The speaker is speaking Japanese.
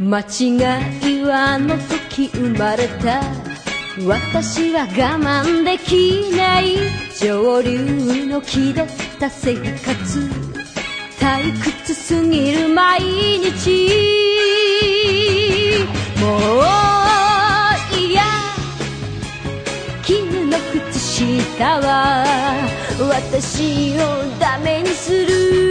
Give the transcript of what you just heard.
間違いはあの時生まれた。私は我慢できない上流の気取った生活、退屈すぎる毎日。もういや、絹の靴下は私をダメにする。